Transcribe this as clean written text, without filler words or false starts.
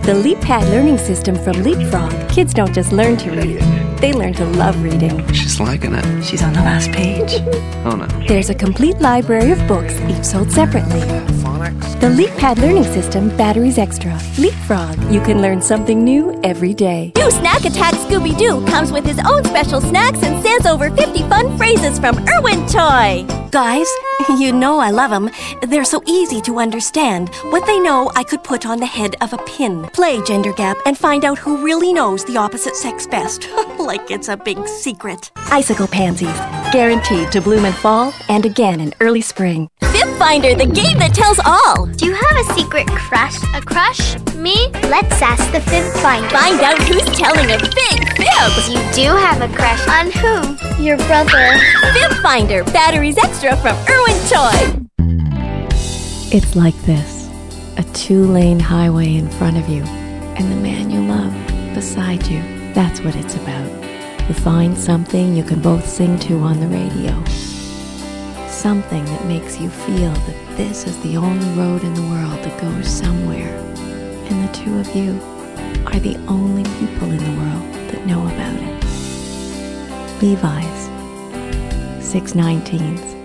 The LeapPad learning system from Leapfrog. Kids don't just learn to read, they learn to love reading. She's liking it. She's on the last page. Oh no. There's a complete library of books, each sold separately. The LeapPad learning system, batteries extra. Leapfrog, you can learn something new every day. New Snack Attack Scooby-Doo comes with his own special snacks and says over 50 fun phrases from Irwin Toy. Guys, you know I love them. They're so easy to understand. What they know, I could put on the head of a pin. Play Gender Gap and find out who really knows the opposite sex best. Like it's a big secret. Icicle pansies, guaranteed to bloom in fall and again in early spring. Fib Finder, the game that tells all. Do you have a secret crush? A crush? Me? Let's ask the Fib Finder. Find out who's telling a big fib. You do have a crush. On who? Your brother. Fib Finder, batteries extra from Irwin Toy. It's like this. A 2-lane highway in front of you, and the man you love beside you. That's what it's about. You find something you can both sing to on the radio. Something that makes you feel that this is the only road in the world that goes somewhere. And the two of you are the only people in the world that know about it. Levi's, 6/19.